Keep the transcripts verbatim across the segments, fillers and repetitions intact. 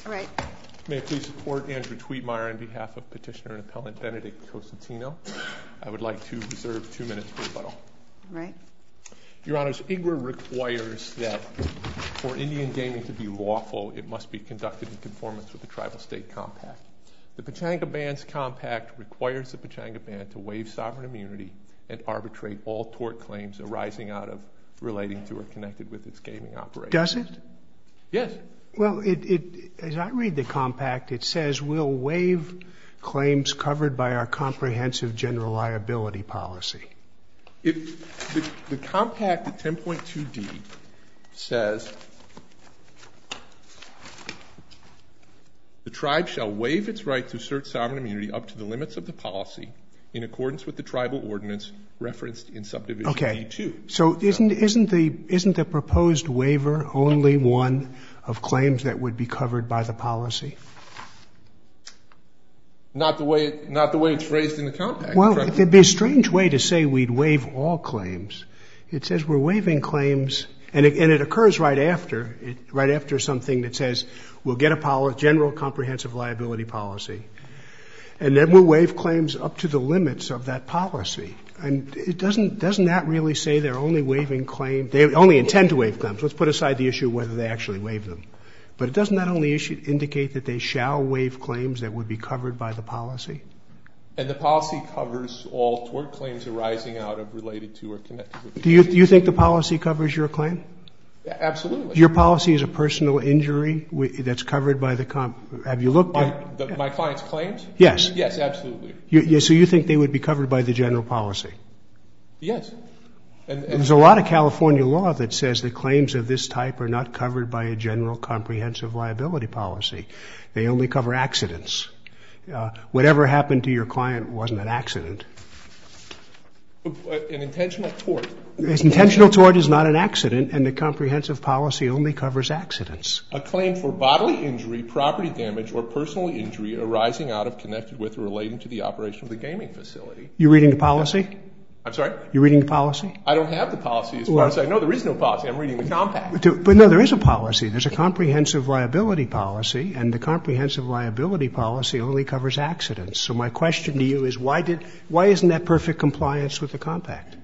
All right. May I please support Andrew Tweetmeyer on behalf of Petitioner and Appellant Benedict Cosentino. I would like to reserve two minutes for rebuttal. All right. Your Honors, I G R A requires that for Indian gaming to be lawful, it must be conducted in conformance with the Tribal State Compact. The Pechanga Band's compact requires the Pechanga Band to waive sovereign immunity and arbitrate all tort claims arising out of, relating to, or connected with its gaming operation. Does it? Yes. Well, it, it, as I read the compact, it says we'll waive claims covered by our comprehensive general liability policy. If the, the compact at ten point two D says, the tribe shall waive its right to assert sovereign immunity up to the limits of the policy in accordance with the tribal ordinance referenced in subdivision okay. D two. So isn't, isn't, the, isn't the proposed waiver only one of claims that would be covered by the policy? Not the way, it, not the way it's phrased in the compact. Well, it'd be a strange way to say we'd waive all claims. It says we're waiving claims, and it, and it occurs right after, it, right after something that says we'll get a policy, general comprehensive liability policy, and then we'll waive claims up to the limits of that policy. And it doesn't, doesn't that really say they're only waiving claims? They only intend to waive claims. Let's put aside the issue of whether they actually waive them. But it doesn't that only issue, indicate that they shall waive claims that would be covered by the policy? And the policy covers all tort claims arising out of, related to, or connected with the Do you, do you think the policy covers your claim? Absolutely. Your policy is a personal injury that's covered by the comp. Have you looked my, at the, my client's claims? Yes. Yes, absolutely. You, yeah, so you think they would be covered by the general policy? Yes. And, and There's a lot of California law that says that claims of this type are not covered by a general comprehensive liability policy. They only cover accidents. Uh, whatever happened to your client wasn't an accident. An intentional tort. An intentional tort is not an accident, and the comprehensive policy only covers accidents. A claim for bodily injury, property damage, or personal injury arising out of, connected with, or relating to the operation of the gaming facility. You reading the policy? I'm sorry? You reading the policy? I don't have the policy. As far well, as I know, there is no policy. I'm reading the compact. But no, there is a policy. There's a comprehensive liability policy, and the comprehensive liability policy only covers accidents. So my question to you is, why did, why isn't that perfect compliance with the compact?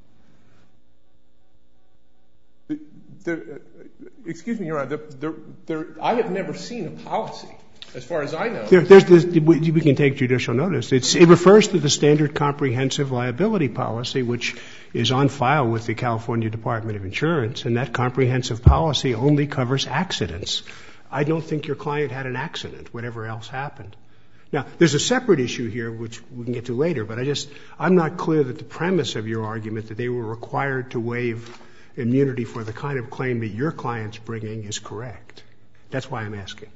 The, the, excuse me, Your Honor. The, the, there, I have never seen a policy. As far as I know. There, there's this, we can take judicial notice. It's, it refers to the standard comprehensive liability policy, which is on file with the California Department of Insurance, and that comprehensive policy only covers accidents. I don't think your client had an accident, whatever else happened. Now, there's a separate issue here, which we can get to later, but I just, I'm not clear that the premise of your argument that they were required to waive immunity for the kind of claim that your client's bringing is correct. That's why I'm asking.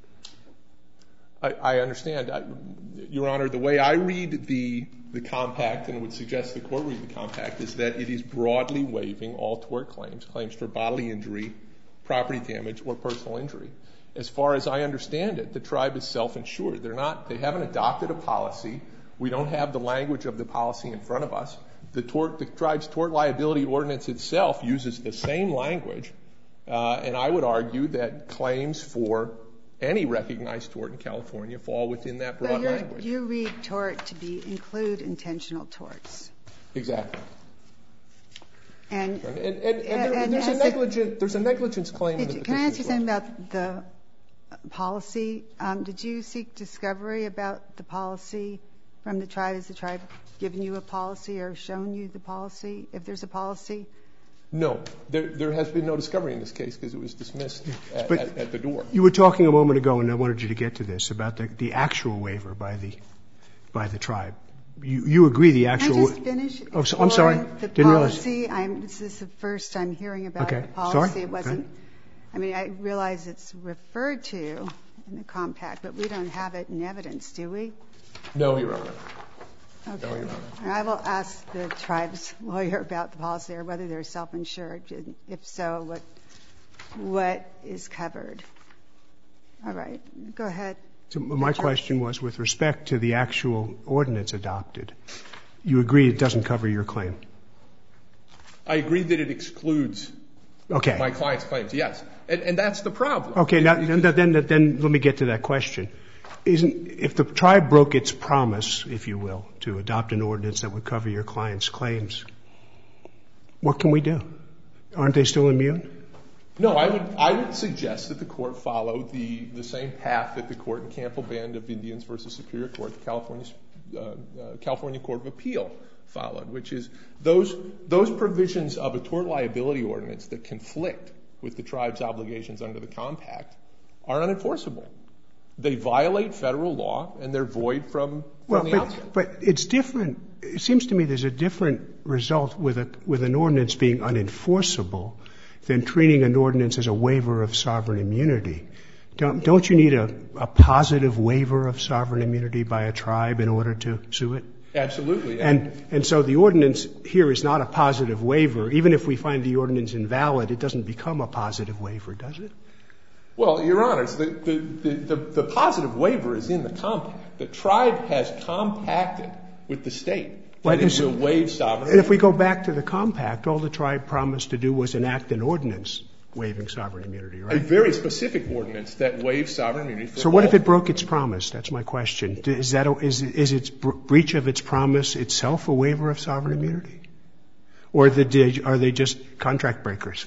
I, I understand. I, Your Honor, the way I read the, the compact, and would suggest the court read the compact, is that it is broadly waiving all tort claims, claims for bodily injury, property damage, or personal injury. As far as I understand it, the tribe is self-insured. They're not, they haven't adopted a policy. We don't have the language of the policy in front of us. The, tort, the tribe's tort liability ordinance itself uses the same language, uh, and I would argue that claims for any recognized tort in California fall within that broad so language. You read tort to be include intentional torts. Exactly. And, and, and, and, and, there, and there's, a negligent, there's a negligence claim in the you, petition. Can I ask you as well. something about the policy? Um, did you seek discovery about the policy from the tribe? Has the tribe given you a policy or shown you the policy, if there's a policy? No, there, there has been no discovery in this case because it was dismissed at, at, at the door. You were talking a moment ago, and I wanted you to get to this, about the, the actual waiver by the by the tribe. You, you agree the actual... Can I just finish? Oh, so, I'm sorry. The Didn't policy, realize. I'm, this is the first I'm hearing about okay. the policy. Sorry? It wasn't... Okay. I mean, I realize it's referred to in the compact, but we don't have it in evidence, do we? No, Your Honor. Okay. No, Your Honor. And I will ask the tribe's lawyer about the policy or whether they're self-insured. If so, what what is covered? All right. Go ahead. So my question was, with respect to the actual ordinance adopted, you agree it doesn't cover your claim? I agree that it excludes Okay. My client's claims, yes. And, and that's the problem. Okay, now, then, then, then let me get to that question. Isn't, if the tribe broke its promise, if you will, to adopt an ordinance that would cover your client's claims, what can we do? Aren't they still immune? No, I would I would suggest that the court follow the, the same path that the court in Campbell Band of Indians versus Superior Court, the California, uh, uh, California Court of Appeal followed, which is those those provisions of a tort liability ordinance that conflict with the tribe's obligations under the compact are unenforceable. They violate federal law and they're void from, from well, the but, outset. But it's different. It seems to me there's a different result with a with an ordinance being unenforceable than treating an ordinance as a waiver of sovereign immunity. Don't, don't you need a, a positive waiver of sovereign immunity by a tribe in order to sue it? Absolutely. And, and so the ordinance here is not a positive waiver. Even if we find the ordinance invalid, it doesn't become a positive waiver, does it? Well, Your Honors, the, the, the, the, the positive waiver is in the compact. The tribe has compacted with the state that it will waive sovereign immunity. And if we go back to the compact, all the tribe promised to do was enact an ordinance waiving sovereign immunity, right? A very specific ordinance that waives sovereign immunity. For so what all if it broke its promise? That's my question. Is that a, is is its breach of its promise itself a waiver of sovereign immunity, or the, are they just contract breakers?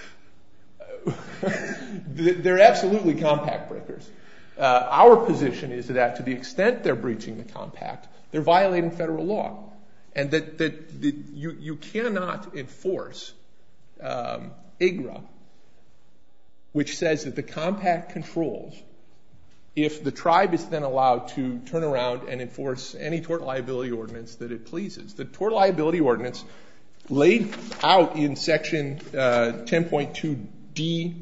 They're absolutely compact breakers. Uh, our position is that to the extent they're breaching the compact, they're violating federal law, and that that, that you you cannot enforce um, I G R A, which says that the compact controls if the tribe is then allowed to turn around and enforce any tort liability ordinance that it pleases. The tort liability ordinance laid out in section uh, ten point two D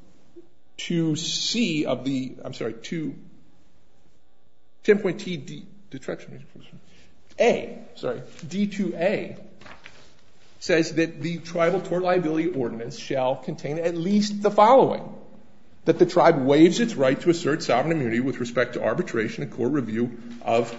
two C of the, I'm sorry, two, ten point two D, detraction, A, sorry, D two A says that the tribal tort liability ordinance shall contain at least the following: that the tribe waives its right to assert sovereign immunity with respect to arbitration and court review of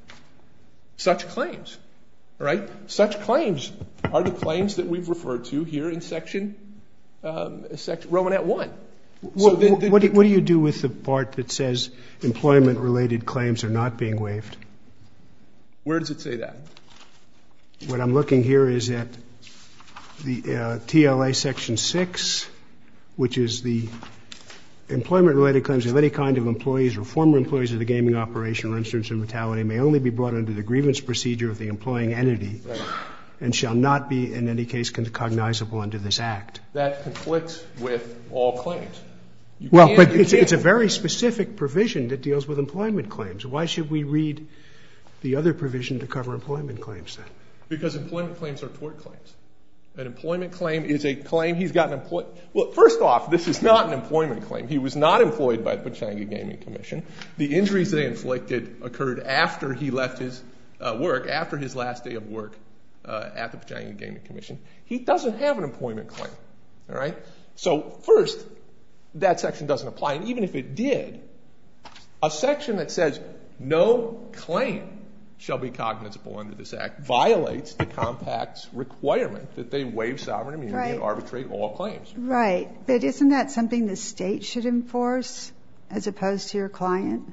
such claims. All right? Such claims are the claims that we've referred to here in section, um, section Romanet one. So what, the, the, what, do, what do you do with the part that says employment-related claims are not being waived? Where does it say that? What I'm looking here is at the uh, T L A Section six, which is the employment-related claims of any kind of employees or former employees of the gaming operation or instrumentality may only be brought under the grievance procedure of the employing entity, right, and shall not be in any case cognizable under this act. That conflicts with all claims. You well, but it's, it's a very specific provision that deals with employment claims. Why should we read the other provision to cover employment claims then? Because employment claims are tort claims. An employment claim is a claim he's gotten employed. Well, first off, this is not an employment claim. He was not employed by the Pechanga Gaming Commission. The injuries they inflicted occurred after he left his uh, work, after his last day of work uh, at the Pechanga Gaming Commission. He doesn't have an employment claim. All right? So first, that section doesn't apply. And even if it did, a section that says no claim shall be cognizable under this act violates the compact's requirement that they waive sovereign immunity right. and arbitrate all claims. Right. But isn't that something the state should enforce as opposed to your client?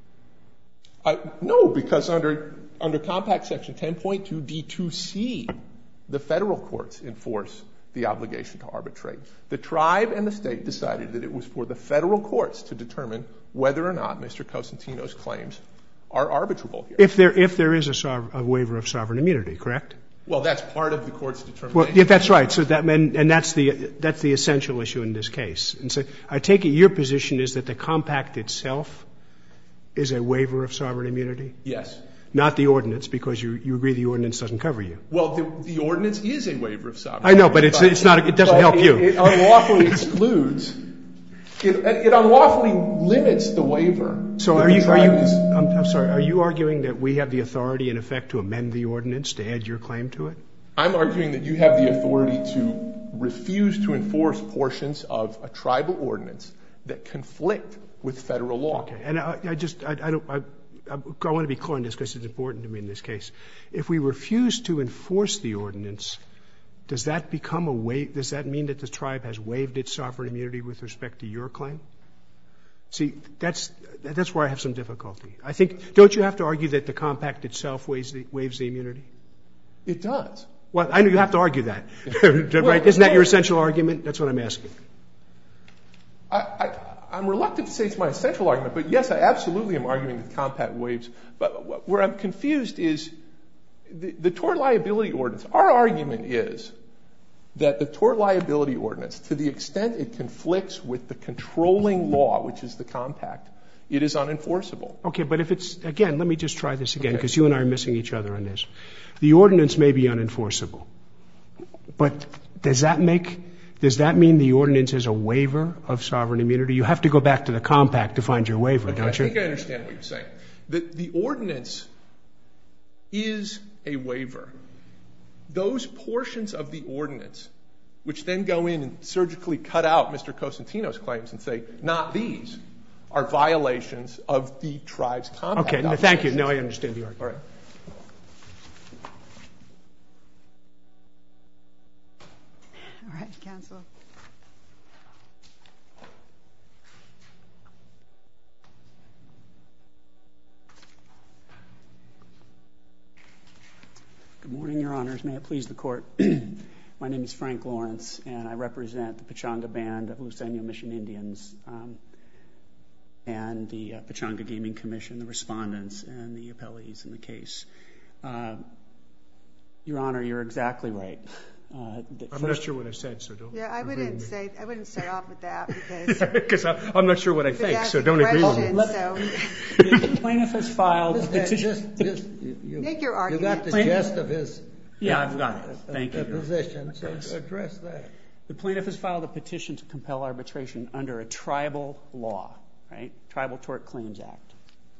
Uh, no, because under under compact section ten point two D two C, the federal courts enforce the obligation to arbitrate. The tribe and the state decided that it was for the federal courts to determine whether or not Mister Cosentino's claims are arbitrable here. If there, if there is a, sov- a waiver of sovereign immunity, correct? Well, that's part of the court's determination. Well, yeah, that's right. So that, and, and that's the, that's the essential issue in this case. And so I take it your position is that the compact itself is a waiver of sovereign immunity? Yes. Not the ordinance, because you, you agree the ordinance doesn't cover you. Well, the, the ordinance is a waiver of sovereign immunity. I know, but it's, but, it's not, it doesn't help it, you. It unlawfully excludes, it, it unlawfully limits the waiver. So are you, are you, I'm, I'm sorry, are you arguing that we have the authority in effect to amend the ordinance to add your claim to it? I'm arguing that you have the authority to refuse to enforce portions of a tribal ordinance that conflict with federal law. Okay, and I, I just, I, I don't, I, I want to be clear on this because it's important to me in this case. If we refuse to enforce the ordinance, does that become a wa- does that mean that the tribe has waived its sovereign immunity with respect to your claim? See, that's that's where I have some difficulty. I think, don't you have to argue that the compact itself waives the, waives the immunity? It does. Well, I know you have to argue that. Well, right? Isn't that your essential argument? That's what I'm asking. I, I, I'm reluctant to say it's my essential argument, but yes, I absolutely am arguing that the compact waives. But where I'm confused is the, the tort liability ordinance. Our argument is that the tort liability ordinance, to the extent it conflicts with the controlling law, which is the compact, it is unenforceable. Okay, but if it's, again, let me just try this again, because Okay. you and I are missing each other on this. The ordinance may be unenforceable, but does that make, does that mean the ordinance is a waiver of sovereign immunity? You have to go back to the compact to find your waiver, Okay, don't you? I think I understand what you're saying. The, the ordinance is a waiver. Those portions of the ordinance, which then go in and surgically cut out Mister Cosentino's claims and say, not these, are violations of the tribe's compact. Okay, no, thank you. Now I understand the argument. All right. All right, counsel. Good morning, Your Honors. May it please the Court. My name is Frank Lawrence, and I represent the Pechanga Band of Luiseño Mission Indians um, and the uh, Pechanga Gaming Commission, the respondents, and the appellees in the case. Uh, Your Honor, you're exactly right. Uh, I'm not sure what I said, so don't. Yeah, I agree wouldn't with me. say, I wouldn't start off with that because Because I'm not sure what I think, so don't agree with me. question, so The plaintiff has filed a Just, petition. just, just, you, you, Make your you got argument. the gist of his Yeah, I've got it. Thank you, uh, Your Honor. position, so address that. The plaintiff has filed a petition to compel arbitration under a tribal law, right? Tribal Tort Claims Act.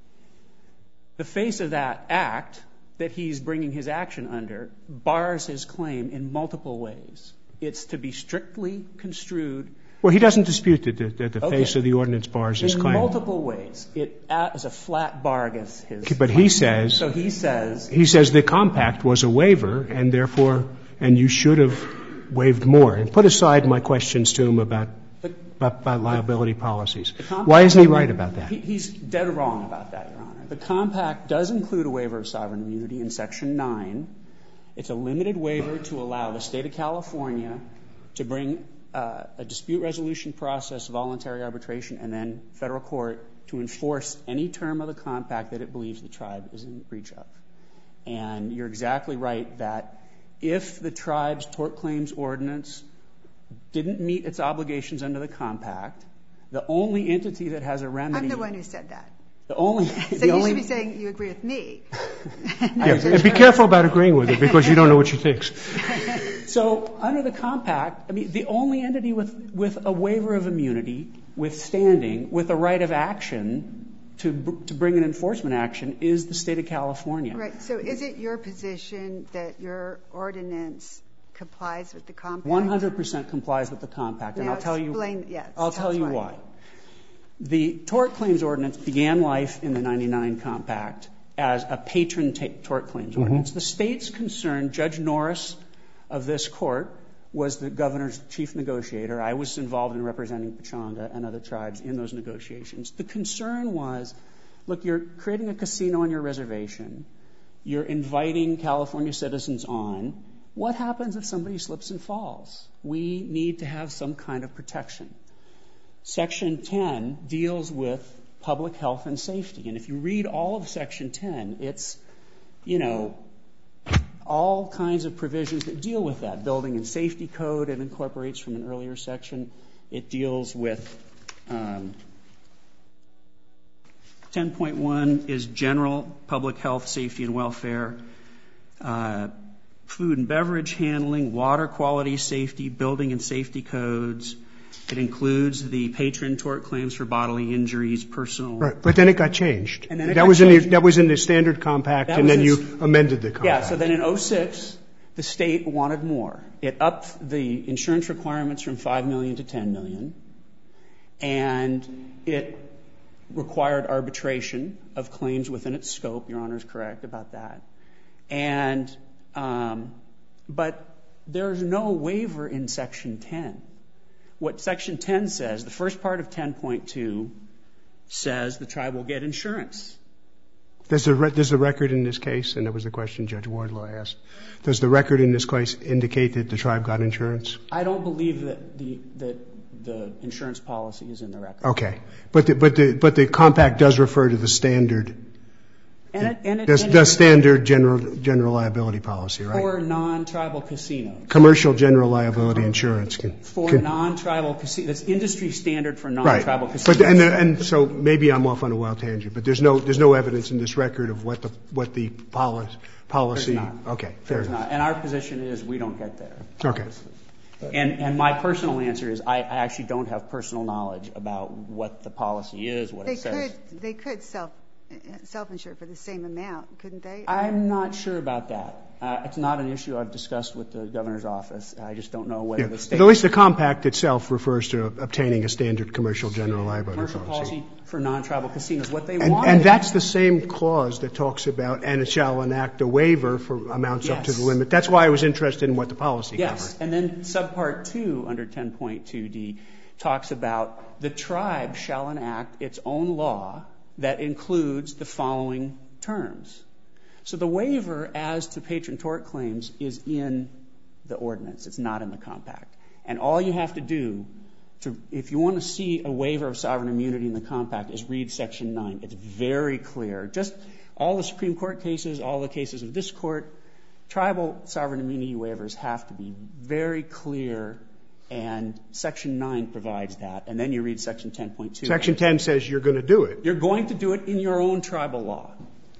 The face of that act that he's bringing his action under bars his claim in multiple ways. It's to be strictly construed Well, he doesn't dispute that the, that the Okay. face of the ordinance bars his in claim. multiple ways. It a- is a flat bar against his. But he says, So he says, he says the compact was a waiver, and therefore, and you should have waived more. And put aside my questions to him about, But- about, about liability policies. the compact- Why isn't he right about that? He, he's dead wrong about that, Your Honor. The compact does include a waiver of sovereign immunity in Section nine. It's a limited waiver to allow the state of California to bring uh, a dispute resolution process, voluntary arbitration, and then federal court to enforce any term of the compact that it believes the tribe is in breach of. And you're exactly right that if the tribe's tort claims ordinance didn't meet its obligations under the compact, the only entity that has a remedy... I'm the one who said that. The only... So the you only, should be saying you agree with me. Yeah, and be careful about agreeing with it, because you don't know what she thinks. So under the compact, I mean, the only entity with, with a waiver of immunity, with standing, with a right of action to, br- to bring an enforcement action is the state of California. Right. So is it your position that your ordinance complies with the compact? one hundred percent complies with the compact, and Now I'll tell explain, you. yes, I'll tell tell us you why. why. The tort claims ordinance began life in the ninety-nine compact as a patron ta- tort claims ordinance. The state's concern, Judge Norris of this court was the governor's chief negotiator. I was involved in representing Pechanga and other tribes in those negotiations. The concern was, look, you're creating a casino on your reservation. You're inviting California citizens on. What happens if somebody slips and falls? We need to have some kind of protection. Section ten deals with public health and safety. And if you read all of Section ten, it's, you know, all kinds of provisions that deal with that. Building and safety code, it incorporates from an earlier section. It deals with um, ten point one is general public health, safety, and welfare. Uh, food and beverage handling, water quality, safety, building and safety codes. It includes the patron tort claims for bodily injuries, personal. Right, but then it got changed. And then it that got was in the, changed. that was in the standard compact, That and was then in- you amended the compact. Yeah, so then in oh six, the state wanted more. It upped the insurance requirements from five million dollars to ten million dollars, and it required arbitration of claims within its scope. Your Honor is correct about that. And, um, but There's no waiver in Section ten. What Section ten says, the first part of ten point two says the tribe will get insurance. Does the, re- does the record in this case, and that was the question Judge Wardlaw asked, does the record in this case indicate that the tribe got insurance? I don't believe that the, that the insurance policy is in the record. Okay. But the, but the, but the compact does refer to the standard, And it, and it, the, and the it, standard general, general liability policy, right? for non-tribal casinos. Commercial general liability insurance can. For can, non-tribal casinos. That's industry standard for right. non-tribal casinos. But, and, the, and so maybe I'm off on a wild tangent, but there's no, there's no evidence in this record of what the, what the policy, policy. There's not. Okay. Fair There's enough. not. And our position is we don't get there. Okay. Obviously. And, and my personal answer is I, I actually don't have personal knowledge about what the policy is, what They it says. could, they could self, self-insure for the same amount, couldn't they? I'm not sure about that. Uh, it's not an issue I've discussed with the governor's office. I just don't know whether Yeah. the state. But at least the compact itself refers to obtaining a standard commercial general liability Commercial policy for non-tribal casinos. What they And, want. and that's the same clause that talks about and it shall enact a waiver for amounts up to Yes. the limit. That's why I was interested in what the policy Yes. covered. And then subpart two under ten point two D talks about the tribe shall enact its own law that includes the following terms. So the waiver as to patron tort claims is in the ordinance. It's not in the compact. And all you have to do to, if you want to see a waiver of sovereign immunity in the compact, is read Section nine. It's very clear. Just all the Supreme Court cases, all the cases of this court, tribal sovereign immunity waivers have to be very clear, and Section nine provides that. And then you read Section ten point two. Section ten says you're going to do it. You're going to do it in your own tribal law.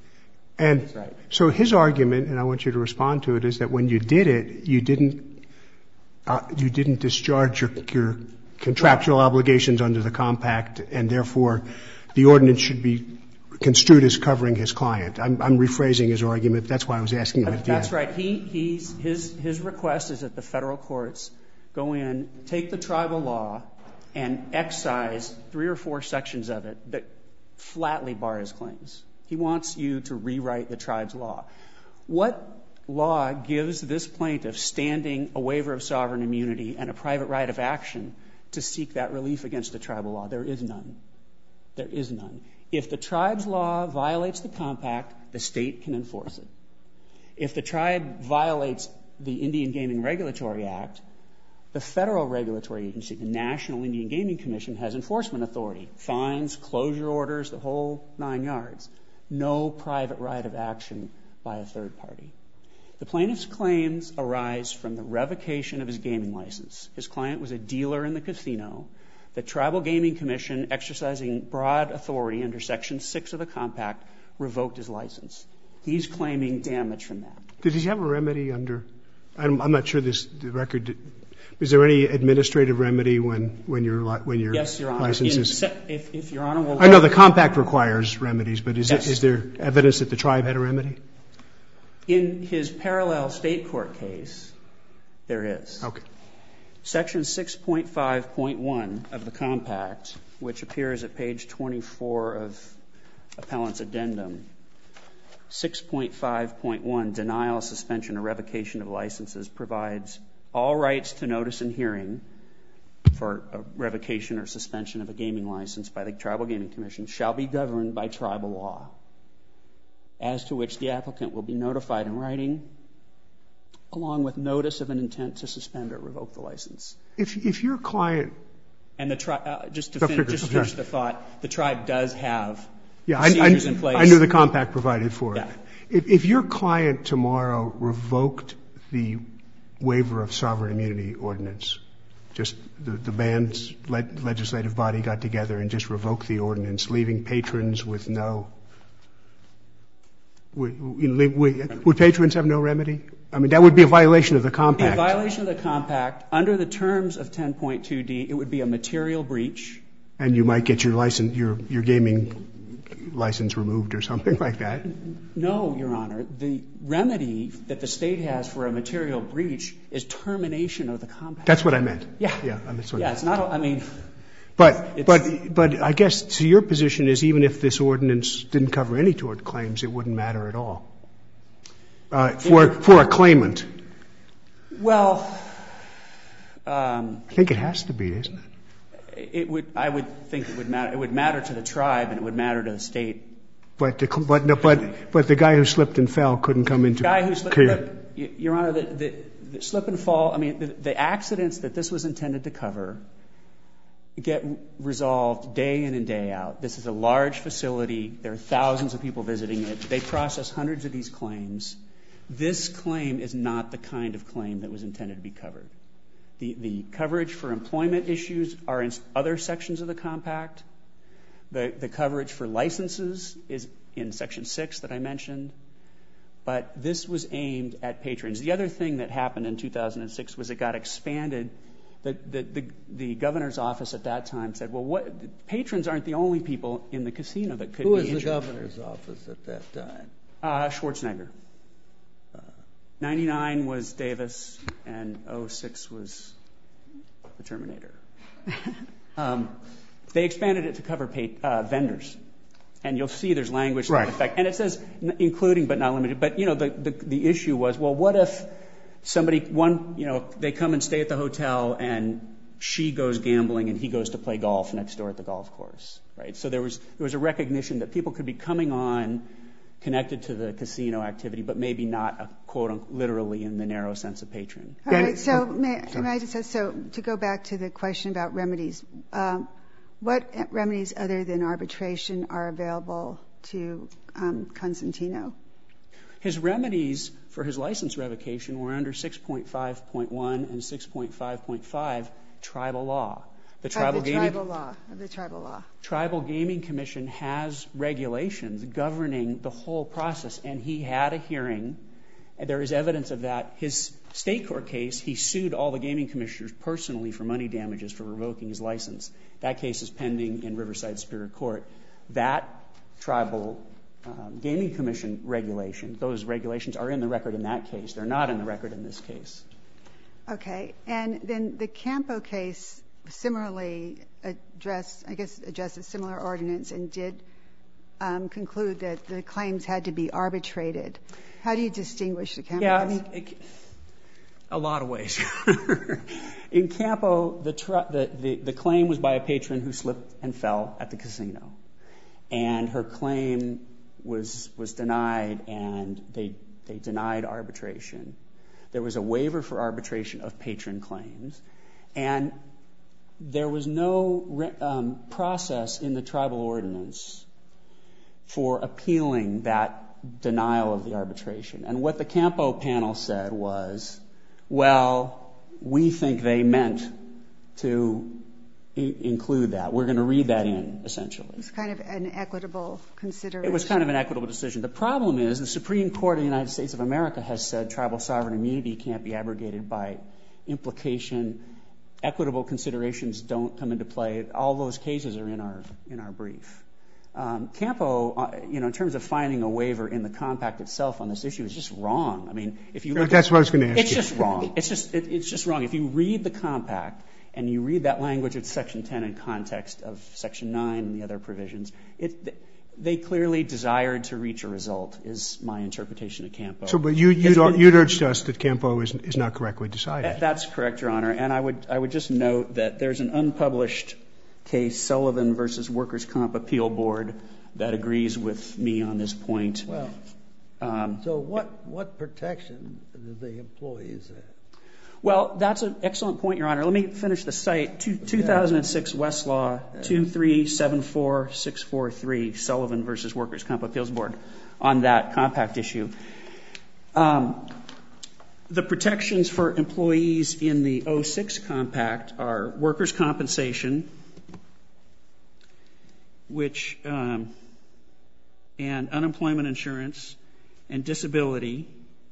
And That's right. so his argument, and I want you to respond to it, is that when you did it, you didn't uh, you didn't discharge your, your contractual obligations under the compact, and therefore the ordinance should be construed as covering his client. I'm, I'm rephrasing his argument. That's why I was asking him at the That's end. right. He, he's, his, his request is that the federal courts go in, take the tribal law, and excise three or four sections of it that flatly bar his claims. He wants you to rewrite the tribe's law. What law gives this plaintiff standing, a waiver of sovereign immunity, and a private right of action to seek that relief against the tribal law? There is none. There is none. If the tribe's law violates the compact, the state can enforce it. If the tribe violates the Indian Gaming Regulatory Act, the federal regulatory agency, the National Indian Gaming Commission, has enforcement authority, fines, closure orders, the whole nine yards. No private right of action by a third party. The plaintiff's claims arise from the revocation of his gaming license. His client was a dealer in the casino. The Tribal Gaming Commission, exercising broad authority under Section six of the compact, revoked his license. He's claiming damage from that. Did he have a remedy under? I'm, I'm not sure this the record. Is there any administrative remedy when when your when your yes, Your Honor. license In, is? if, if Your Honor will. I know the compact requires remedies, but is Yes. it, is there evidence that the tribe had a remedy? In his parallel state court case, there is. Okay. Section six point five point one of the compact, which appears at page twenty-four of Appellant's addendum, six point five point one, denial, suspension, or revocation of licenses, provides all rights to notice and hearing for a revocation or suspension of a gaming license by the Tribal Gaming Commission shall be governed by tribal law, as to which the applicant will be notified in writing, along with notice of an intent to suspend or revoke the license. If if your client, And the tri- uh, just to Go fin- figure, just okay. finish the thought, the tribe does have yeah, I, I, procedures in place. I knew the compact provided for it. Yeah. If, if your client tomorrow revoked the waiver of sovereign immunity ordinance, just the, the band's le- legislative body got together and just revoked the ordinance, leaving patrons with no, would, would, would patrons have no remedy? I mean, that would be a violation of the compact. In violation of the compact, under the terms of ten point two D, it would be a material breach. And you might get your license, your, your gaming license removed or something like that. No, Your Honor. The remedy that the state has for a material breach is termination of the compact. That's what I meant. Yeah. Yeah, I mean, Yeah, it's not, a- I mean. But, it's- but, but I guess to your position is even if this ordinance didn't cover any tort claims, it wouldn't matter at all. Uh, for, for a claimant. Well, um, I think it has to be, isn't it? It would. I would think it would matter. It would matter to the tribe, and it would matter to the state. But the but no, but but the guy who slipped and fell couldn't come into. The guy who slipped. Clear. Look, Your Honor, the, the, the slip and fall. I mean, the, the accidents that this was intended to cover get resolved day in and day out. This is a large facility. There are thousands of people visiting it. They process hundreds of these claims. This claim is not the kind of claim that was intended to be covered. The, the coverage for employment issues are in other sections of the compact. The, the coverage for licenses is in Section six that I mentioned. But this was aimed at patrons. The other thing that happened in two thousand six was it got expanded. The, the, the, the governor's office at that time said, well, what, patrons aren't the only people in the casino that could Who be was injured. the governor's office at that time? Uh, Schwarzenegger. ninety-nine was Davis, and oh six was the Terminator. um, they expanded it to cover pay, uh, vendors. And you'll see there's language to right. that effect. And it says including but not limited. But, you know, the, the, the issue was, well, what if somebody, one, you know, they come and stay at the hotel and she goes gambling and he goes to play golf next door at the golf course, right? So there was, there was a recognition that people could be coming on connected to the casino activity, but maybe not a quote unquote literally in the narrow sense of patron. All right. So may, may I just say, so to go back to the question about remedies, um, what remedies other than arbitration are available to um, Constantino? His remedies for his license revocation were under six point five point one and six point five point five tribal law. The tribal of the gaming tribal law of the tribal law. Tribal Gaming Commission has regulations governing the whole process, and he had a hearing. And there is evidence of that. His state court case, he sued all the gaming commissioners personally for money damages for revoking his license. That case is pending in Riverside Superior Court. That tribal um, gaming commission regulation, those regulations are in the record in that case. They're not in the record in this case. Okay. And then the Campo case similarly addressed, I guess, addressed a similar ordinance and did um, conclude that the claims had to be arbitrated. How do you distinguish the Campo Yeah, I case? mean, it, a lot of ways. In Campo, the, tr- the, the, the claim was by a patron who slipped and fell at the casino. And her claim was was denied, and they they denied arbitration. There was a waiver for arbitration of patron claims. And there was no re- um, process in the tribal ordinance for appealing that denial of the arbitration. And what the Campo panel said was, well, we think they meant to I- include that. We're going to read that in, essentially. It was kind of an equitable consideration. It was kind of an equitable decision. The problem is the Supreme Court of the United States of America has said tribal sovereign immunity can't be abrogated by implication. Equitable considerations don't come into play. All those cases are in our in our brief. Um, Campo, uh, you know, in terms of finding a waiver in the compact itself on this issue, is just wrong. I mean, if you look That's at, what I was going to ask it's you. just wrong. It's just it, it's just wrong. If you read the compact and you read that language of Section ten in context of Section nine and the other provisions, it. They clearly desired to reach a result, is my interpretation of Campo. So, but you, you'd, been, you'd urged us that Campo is, is not correctly decided. That's correct, Your Honor. And I would, I would just note that there's an unpublished case, Sullivan versus Workers' Comp Appeal Board, that agrees with me on this point. Well, um, so what, what protection do the employees have? Well, that's an excellent point, Your Honor. Let me finish the cite. Two, two thousand six Westlaw two three seven four six four three, Sullivan versus Workers' Comp Appeals Board, on that compact issue. Um, the protections for employees in the oh six compact are workers' compensation, which um, and unemployment insurance and disability.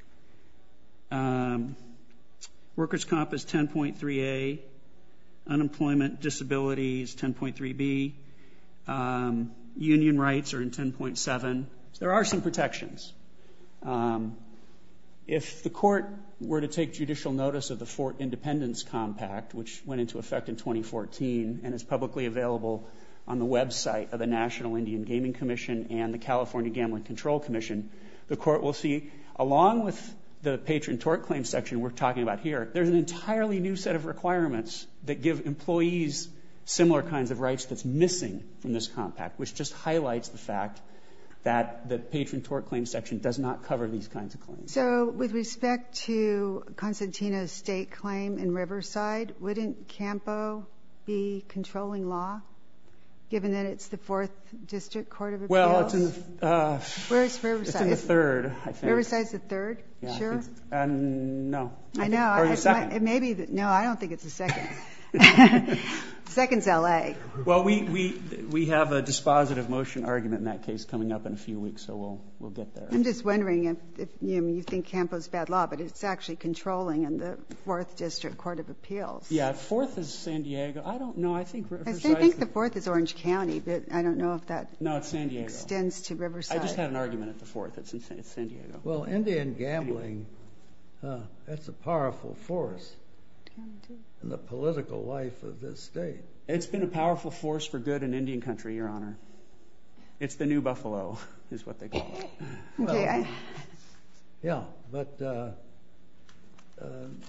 Um, Workers' comp is ten point three A. Unemployment disability is ten point three B. Um, union rights are in ten point seven. So there are some protections. Um, if the court were to take judicial notice of the Fort Independence Compact, which went into effect in twenty fourteen and is publicly available on the website of the National Indian Gaming Commission and the California Gambling Control Commission, the court will see, along with the patron tort claim section we're talking about here, there's an entirely new set of requirements that give employees similar kinds of rights that's missing from this compact, which just highlights the fact that the patron tort claim section does not cover these kinds of claims. So with respect to Constantino's state claim in Riverside, wouldn't Campo be controlling law, given that it's the Fourth District Court of Appeals? Well, it's in the... Uh, Where's Riverside? It's in the third, I think. Riverside's the third? Yeah, sure? Uh, no. I, I know. Or the I, second. My, it may be the, no, I don't think it's the second. Second's L A. Well, we, we, we have a dispositive motion argument in that case coming up in a few weeks, so we'll, we'll get there. I'm just wondering if, if you, know, you think Campo's bad law, but it's actually controlling in the Fourth District Court of Appeals. Yeah, Fourth is San Diego. I don't know. I think Riverside... I think the Fourth is Orange County, but I don't know if that no, it's San Diego. extends to Riverside. I just had an argument at the Fourth. It's in it's San Diego. Well, Indian gambling, uh, that's a powerful force in the political life of this state. It's been a powerful force for good in Indian country, Your Honor. It's the new Buffalo, is what they call it. Okay, Well, I, yeah, but uh, uh,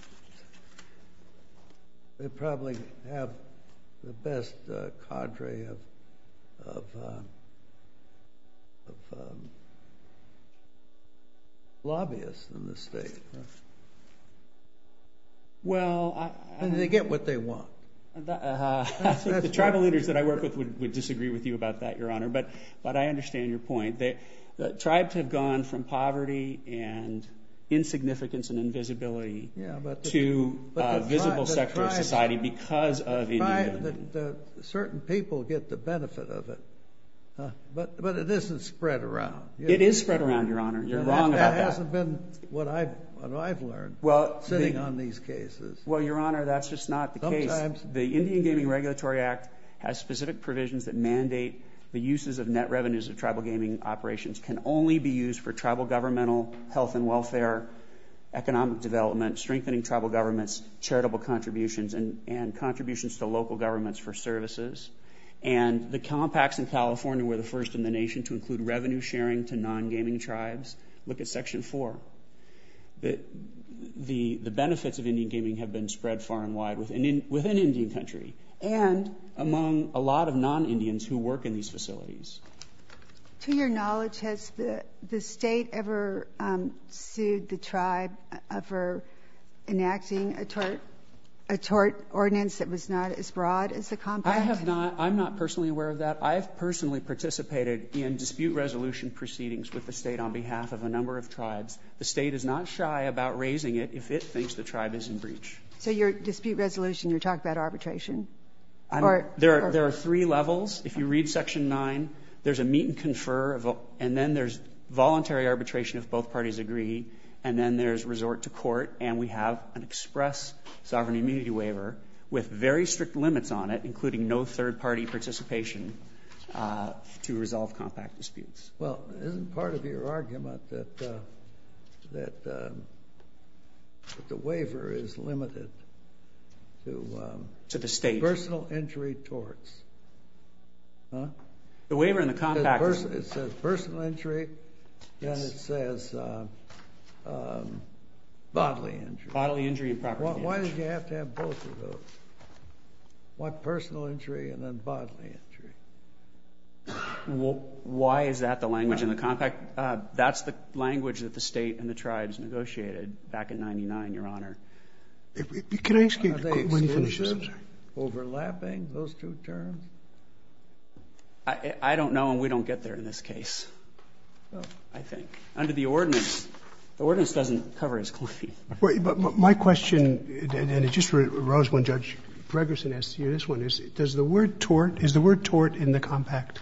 they probably have the best uh, cadre of of, uh, of um, lobbyists in the state. Huh? Well, I, I And they get what they want. That, uh, I think the that's tribal what- leaders that I work with would, would disagree with you about that, Your Honor. But but I understand your point. They, the tribes have gone from poverty and insignificance and invisibility Yeah, but the, to but uh, the tri- visible the sector of tribes- society because of tri- Indian the, gambling. the certain people get the benefit of it, huh? but but it isn't spread around. You It know. is spread around, Your Honor. You're And wrong that, about that. that. hasn't been what I've what I've learned. Well, sitting the- on these cases. Well, Your Honor, that's just not the Sometimes- case. The Indian Gaming Regulatory Act has specific provisions that mandate the uses of net revenues of tribal gaming operations can only be used for tribal governmental health and welfare, economic development, strengthening tribal governments, charitable contributions, and, and contributions to local governments for services. And the compacts in California were the first in the nation to include revenue sharing to non-gaming tribes. Look at Section four. The, the, the benefits of Indian gaming have been spread far and wide within, within Indian country and among a lot of non-Indians who work in these facilities. to your knowledge, has the the state ever um, sued the tribe uh, for enacting a tort a tort ordinance that was not as broad as the compact? I have not. I'm not personally aware of that. I've personally participated in dispute resolution proceedings with the state on behalf of a number of tribes. The state is not shy about raising it if it thinks the tribe is in breach. So your dispute resolution, you're talking about arbitration? I'm, Or- there, are, or- there are three levels. If you read Section nine, there's a meet and confer, of, and then there's voluntary arbitration if both parties agree, and then there's resort to court, and we have an express sovereign immunity waiver with very strict limits on it, including no third-party participation uh, to resolve compact disputes. Well, isn't part of your argument that uh, that, um, that the waiver is limited to um, To the state. personal injury torts? Huh? The waiver in the It compact says, is, pers- it says personal injury, then it says uh, um, bodily injury. bodily injury and property Why, damage. why did you have to have both of those? Why personal injury and then bodily injury? Wh- Why is that the language in the compact? Uh, that's the language that the state and the tribes negotiated back in ninety-nine, Your Honor. Can I ask you, Are they when you finish this, I'm exclusive? sorry. Overlapping, those two terms? I, I don't know, and we don't get there in this case, Oh. I think. Under the ordinance, the ordinance doesn't cover his claim. Well, but my question, and it just arose when Judge Gregerson asked you this one, is does the word tort, is the word tort in the compact?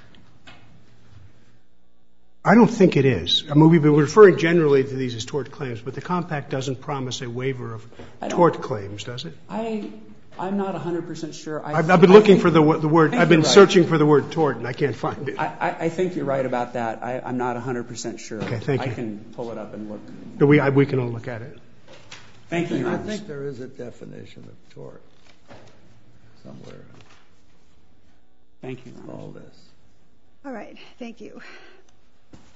I don't think it is. I mean, we've been referring generally to these as tort claims, but the compact doesn't promise a waiver of I don't- tort claims, does it? I, I'm not one hundred percent sure. I I've, thi- I've been I looking think- for the, wo- the word, I think I've been you're right. searching for the word tort, and I can't find it. I, I, I think you're right about that. I, I'm not one hundred percent sure. Okay, thank I you. can pull it up and look. No, we, I, we can all look at it. Thank you, Your I Honor. think there is a definition of tort somewhere Thank you, Your in Honor. all this. All right, thank you.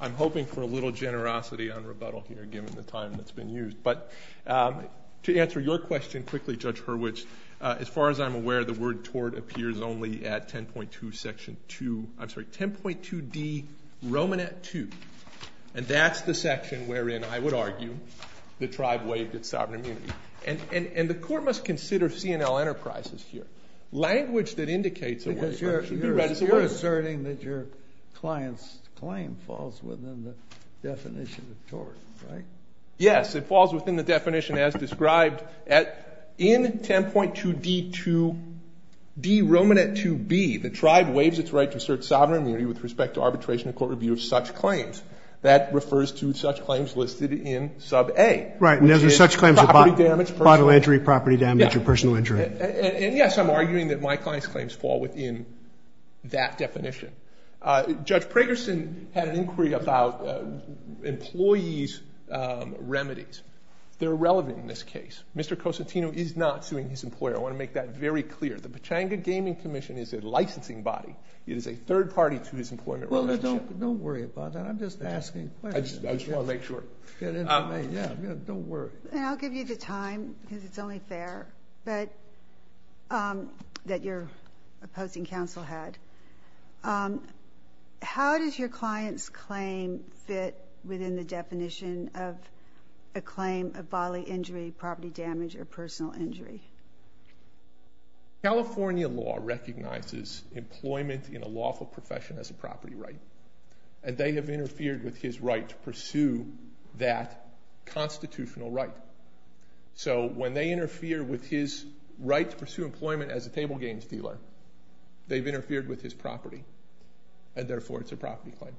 I'm hoping for a little generosity on rebuttal here, given the time that's been used. But um, to answer your question quickly, Judge Hurwitz, uh, as far as I'm aware, the word tort appears only at ten point two, Section two, I'm sorry, ten point two D, Romanet two. And that's the section wherein, I would argue, the tribe waived its sovereign immunity. And, and, and the Court must consider C and L Enterprises here. Language that indicates a because waiver you're, should you're, be read as a you're waiver. asserting that your client's claim falls within the definition of tort, right? Yes, it falls within the definition as described at, in ten point two D two D Romanet two B. The tribe waives its right to assert sovereign immunity with respect to arbitration and court review of such claims. That refers to such claims listed in sub A. Right, and those are such claims of property damage, bodily injury, property damage, yeah. or personal injury. And, and, and yes, I'm arguing that my client's claims fall within that definition. Uh, Judge Pragerson had an inquiry about uh, employees' um, remedies. They're relevant in this case. Mister Cosentino is not suing his employer. I want to make that very clear. The Pechanga Gaming Commission is a licensing body. It is a third party to his employment well, relationship. Well, don't, don't worry about that. I'm just asking questions. I just, I just want to make sure. Get information. Uh, yeah, yeah, don't worry. And I'll give you the time, because it's only fair, but um, that your opposing counsel had. Um, how does your client's claim fit within the definition of a claim of bodily injury, property damage, or personal injury? California law recognizes employment in a lawful profession as a property right, and they have interfered with his right to pursue that constitutional right. So when they interfere with his right to pursue employment as a table games dealer, they've interfered with his property, and therefore it's a property claim.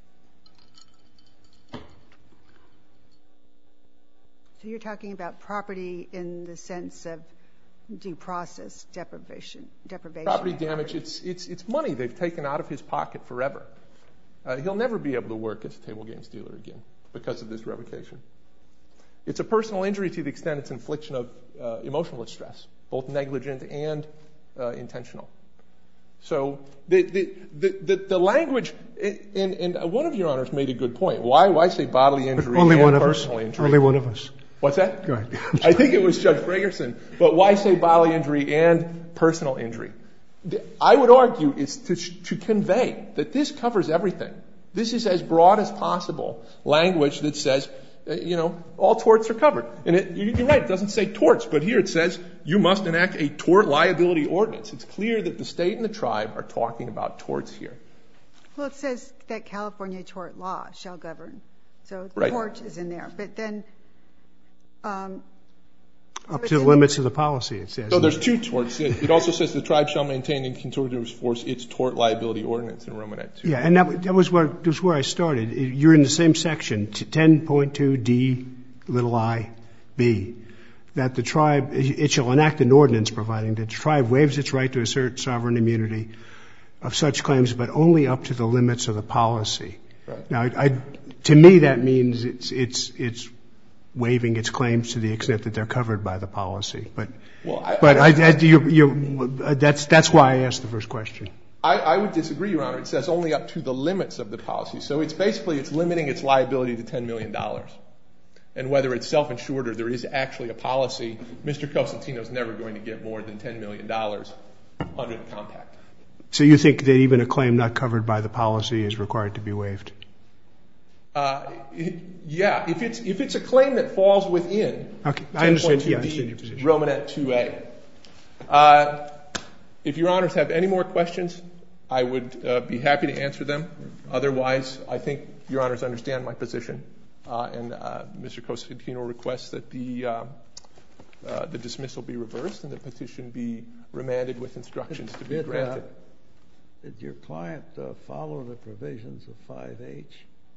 So you're talking about property in the sense of due process deprivation. deprivation property damage, it's, it's, it's money they've taken out of his pocket forever. Uh, he'll never be able to work as a table games dealer again because of this revocation. It's a personal injury to the extent it's infliction of uh, emotional distress, both negligent and uh, intentional. So the, the, the, the, the language, and, and one of your honors made a good point. Why, why say bodily injury Only and one of personal us. injury? Only one of us. What's that? Go ahead. I think it was Judge Pragerson. But why say bodily injury and personal injury? I would argue it's to, to convey that this covers everything. This is as broad as possible language that says, uh, you know, all torts are covered. And it, you're right, it doesn't say torts, but here it says you must enact a tort liability ordinance. It's clear that the state and the tribe are talking about torts here. Well, it says that California tort law shall govern. So the right. tort is in there. But then... Um, Up to the limits of the policy, it says. So there's two torts. It, it also says the tribe shall maintain in continuous force its tort liability ordinance in Romanet two. Yeah, and that, that, was where, that was where I started. You're in the same section, ten point two D, little I, B, that the tribe, it shall enact an ordinance providing that the tribe waives its right to assert sovereign immunity of such claims, but only up to the limits of the policy. Right. Now, I, I, to me, that means it's it's it's waiving its claims to the extent that they're covered by the policy. But well, I, but I, I, I, you, you, that's that's why I asked the first question. I, I would disagree, Your Honor. It says only up to the limits of the policy. So it's basically it's limiting its liability to ten million dollars. And whether it's self-insured or there is actually a policy, Mister Cosentino is never going to get more than ten million dollars under the compact. So you think that even a claim not covered by the policy is required to be waived? Uh, yeah, if it's if it's a claim that falls within okay. I understand. Yeah, I D, understand your position. Romanet two A. Uh, if Your Honors have any more questions, I would uh, be happy to answer them. Otherwise, I think Your Honors understand my position, uh, and uh, Mister Cosentino requests that the uh, uh, the dismissal be reversed and the petition be remanded with instructions to be did, granted. Uh, did your client uh, follow the provisions of five H?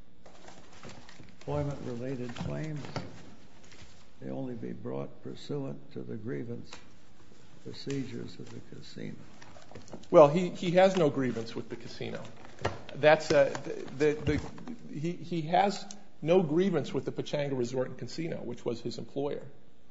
Employment-related claims, they only be brought pursuant to the grievance procedures of the casino. Well, he, he has no grievance with the casino. That's uh, the, the, the he he has no grievance with the Pechanga Resort and Casino, which was his employer.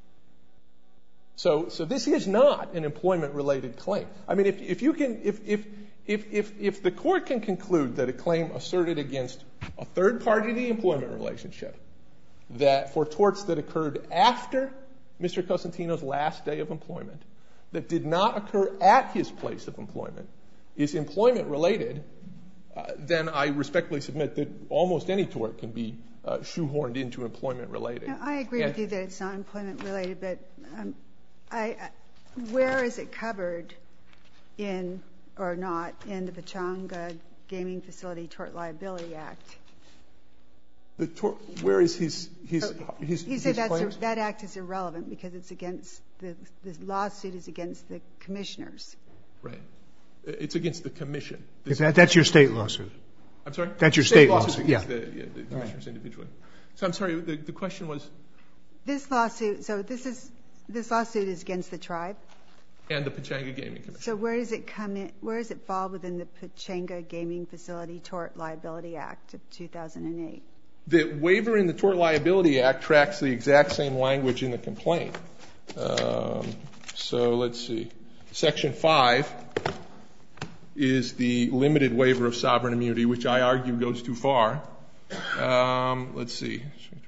So so this is not an employment-related claim. I mean, if if you can if if if if if the court can conclude that a claim asserted against a third party to the employment relationship, that for torts that occurred after Mister Cosentino's last day of employment, that did not occur at his place of employment, is employment related, uh, then I respectfully submit that almost any tort can be uh, shoehorned into employment related. Now, I agree and, with you that it's not employment related, but um, I, I, where is it covered in or not in the Pechanga Gaming Facility Tort Liability Act? The tort, where is his his so his, you his say that's claims? a, that act is irrelevant because it's against the, the lawsuit is against the commissioners. Right. It's against the commission. This, that, that's your state lawsuit. I'm sorry? That's your state, state lawsuit, against yeah. The, yeah, the commissioners right. individually. So I'm sorry, the, the question was? This lawsuit, so this is, this lawsuit is against the tribe? And the Pechanga Gaming Commission. So where does it come in, where does it fall within the Pechanga Gaming Facility Tort Liability Act of two thousand eight? The waiver in the Tort Liability Act tracks the exact same language in the complaint. Um, so let's see. Section five is the limited waiver of sovereign immunity, which I argue goes too far. Um, let's see.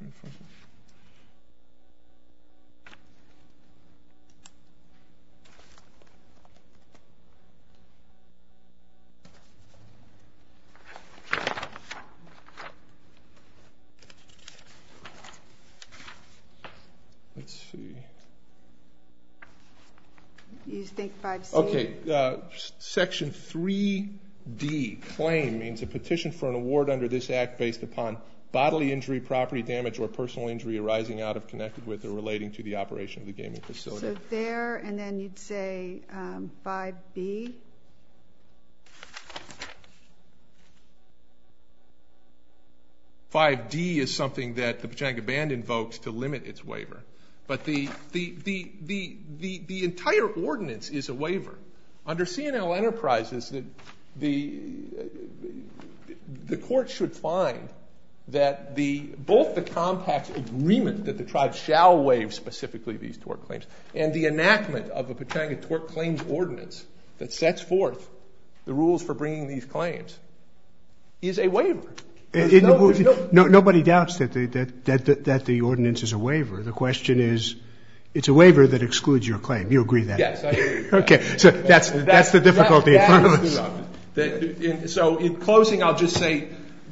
Let's see. You think five C? Okay. Uh, section three D, claim, means a petition for an award under this act based upon bodily injury, property damage, or personal injury arising out of, connected with, or relating to the operation of the gaming facility. So there, and then you'd say um, five B? five D is something that the Pechanga Band invokes to limit its waiver. But the, the, the, the, the, the entire ordinance is a waiver. Under C N L Enterprises, the, the, the court should find that the, both the compact agreement that the tribe shall waive specifically these tort claims and the enactment of a Pechanga Tort Claims Ordinance that sets forth the rules for bringing these claims is a waiver. It, no, no, no, nobody doubts that the, that, that, that the ordinance is a waiver. The question is, it's a waiver that excludes your claim. You agree that? Yes, I agree. Okay, so that's, that's, that's the difficulty that, that in front of us. That, in, so in closing, I'll just say,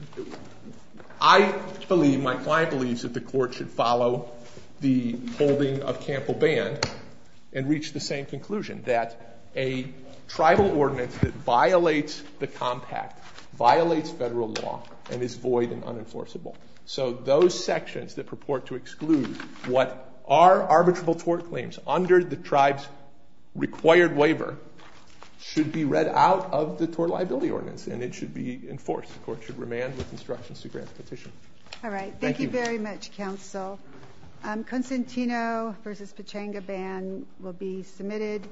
I believe, my client believes that the court should follow the holding of Campbell Band and reach the same conclusion, that a tribal ordinance that violates the compact, violates federal law, and is void and unenforceable. So those sections that purport to exclude what are arbitrable tort claims under the tribe's required waiver should be read out of the Tort Liability Ordinance, and it should be enforced. The court should remand with instructions to grant the petition. All right. Thank, Thank you. you very much, counsel. Um, Cosentino versus Pechanga Band will be submitted.